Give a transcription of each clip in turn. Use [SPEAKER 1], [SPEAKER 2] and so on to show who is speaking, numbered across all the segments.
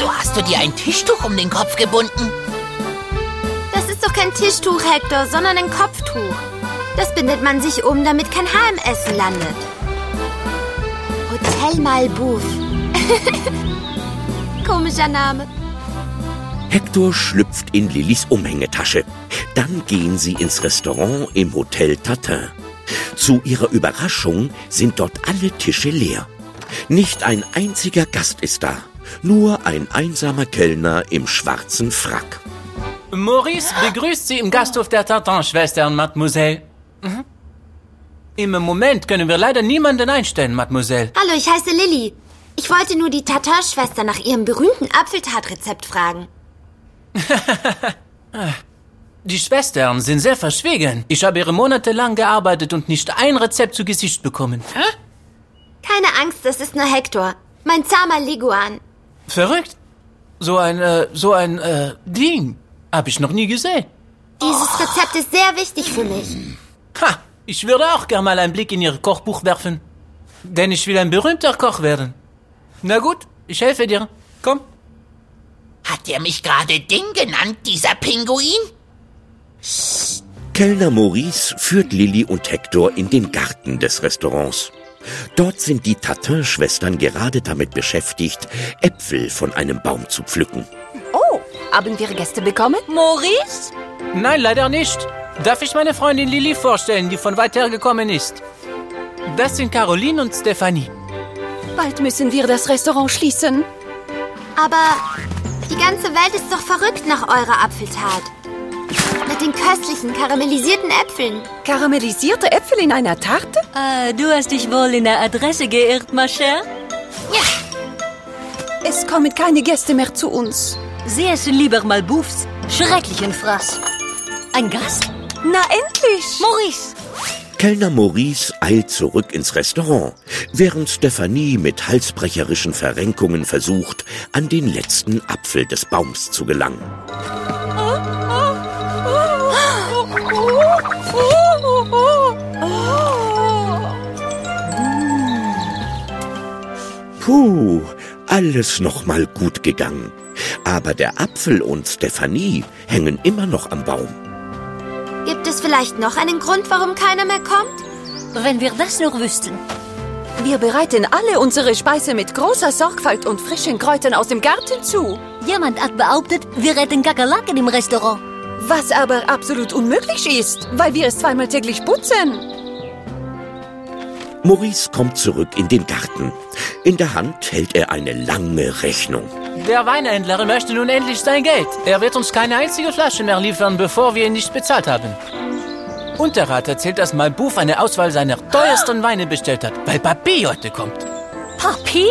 [SPEAKER 1] Wieso hast du dir ein Tischtuch um den Kopf gebunden?
[SPEAKER 2] Das ist doch kein Tischtuch, Hector, sondern ein Kopftuch. Das bindet man sich um, damit kein Haar im Essen landet. Hotel Malbouffe. Komischer Name.
[SPEAKER 3] Hector schlüpft in Lillys Umhängetasche. Dann gehen sie ins Restaurant im Hotel Tatin. Zu ihrer Überraschung sind dort alle Tische leer. Nicht ein einziger Gast ist da. Nur ein einsamer Kellner im schwarzen Frack.
[SPEAKER 4] Maurice begrüßt Sie im Gasthof der Tatin-Schwestern, Mademoiselle. Im Moment können wir leider niemanden einstellen, Mademoiselle.
[SPEAKER 2] Hallo, ich heiße Lilly. Ich wollte nur die Tatin-Schwester nach ihrem berühmten Apfeltartrezept fragen.
[SPEAKER 4] Die Schwestern sind sehr verschwiegen. Ich habe ihre monatelang gearbeitet und nicht ein Rezept zu Gesicht bekommen.
[SPEAKER 2] Keine Angst, das ist nur Hector. Mein zahmer Leguan.
[SPEAKER 4] Verrückt? So ein Ding habe ich noch nie gesehen.
[SPEAKER 2] Dieses Rezept ist sehr wichtig für mich.
[SPEAKER 4] Ha, ich würde auch gerne mal einen Blick in Ihr Kochbuch werfen. Denn ich will ein berühmter Koch werden. Na gut, ich helfe dir. Komm.
[SPEAKER 1] Hat er mich gerade Ding genannt, dieser Pinguin?
[SPEAKER 3] Kellner Maurice führt Lilly und Hector in den Garten des Restaurants. Dort sind die Tatin-Schwestern gerade damit beschäftigt, Äpfel von einem Baum zu pflücken.
[SPEAKER 5] Oh, haben wir Gäste bekommen?
[SPEAKER 6] Maurice?
[SPEAKER 4] Nein, leider nicht. Darf ich meine Freundin Lilly vorstellen, die von weit her gekommen ist? Das sind Caroline und Stephanie.
[SPEAKER 5] Bald müssen wir das Restaurant schließen.
[SPEAKER 2] Aber die ganze Welt ist doch verrückt nach eurer Apfeltat. Mit den köstlichen, karamellisierten Äpfeln.
[SPEAKER 5] Karamellisierte Äpfel in einer Tarte?
[SPEAKER 6] Du hast dich wohl in der Adresse geirrt, ma chère?
[SPEAKER 5] Es kommen keine Gäste mehr zu uns.
[SPEAKER 6] Sie essen lieber Malbouffes schrecklichen Fraß. Ein Gast?
[SPEAKER 5] Na endlich!
[SPEAKER 6] Maurice!
[SPEAKER 3] Kellner Maurice eilt zurück ins Restaurant, während Stephanie mit halsbrecherischen Verrenkungen versucht, an den letzten Apfel des Baums zu gelangen. Puh, alles noch mal gut gegangen. Aber der Apfel und Stephanie hängen immer noch am Baum.
[SPEAKER 2] Gibt es vielleicht noch einen Grund, warum keiner mehr kommt?
[SPEAKER 6] Wenn wir das nur wüssten.
[SPEAKER 5] Wir bereiten alle unsere Speise mit großer Sorgfalt und frischen Kräutern aus dem Garten zu.
[SPEAKER 6] Jemand hat behauptet, wir hätten Kakerlaken im Restaurant.
[SPEAKER 5] Was aber absolut unmöglich ist, weil wir es zweimal täglich putzen.
[SPEAKER 3] Maurice kommt zurück in den Garten. In der Hand hält er eine lange Rechnung.
[SPEAKER 4] Der Weinhändler möchte nun endlich sein Geld. Er wird uns keine einzige Flasche mehr liefern, bevor wir ihn nicht bezahlt haben. Und der Rat erzählt, dass Malbouffe eine Auswahl seiner teuersten Weine bestellt hat, weil Papi heute kommt.
[SPEAKER 6] Papi?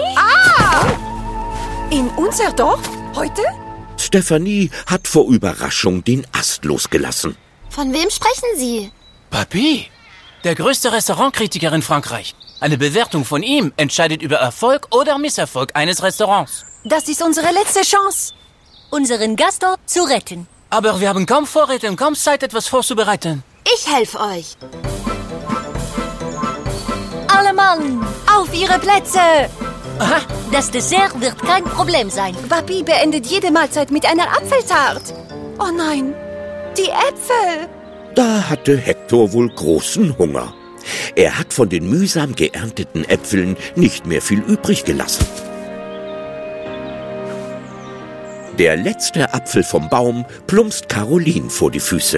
[SPEAKER 5] In unser Dorf? Heute?
[SPEAKER 3] Stephanie hat vor Überraschung den Ast losgelassen.
[SPEAKER 2] Von wem sprechen Sie?
[SPEAKER 4] Papi? Der größte Restaurantkritiker in Frankreich. Eine Bewertung von ihm entscheidet über Erfolg oder Misserfolg eines Restaurants.
[SPEAKER 5] Das ist unsere letzte Chance.
[SPEAKER 6] Unseren Gasthof zu retten.
[SPEAKER 4] Aber wir haben kaum Vorräte und kaum Zeit, etwas vorzubereiten.
[SPEAKER 2] Ich helfe euch.
[SPEAKER 6] Alle Mann!
[SPEAKER 5] Auf Ihre Plätze!
[SPEAKER 4] Aha.
[SPEAKER 6] Das Dessert wird kein Problem sein.
[SPEAKER 5] Papi beendet jede Mahlzeit mit einer Apfeltart. Oh nein, die Äpfel!
[SPEAKER 3] Da hatte Hector wohl großen Hunger. Er hat von den mühsam geernteten Äpfeln nicht mehr viel übrig gelassen. Der letzte Apfel vom Baum plumpst Caroline vor die Füße.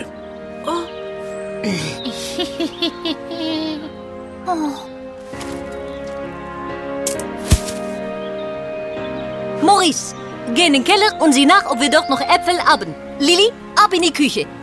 [SPEAKER 6] Maurice, geh in den Keller und sieh nach, ob wir dort noch Äpfel haben. Lilly, ab in die Küche.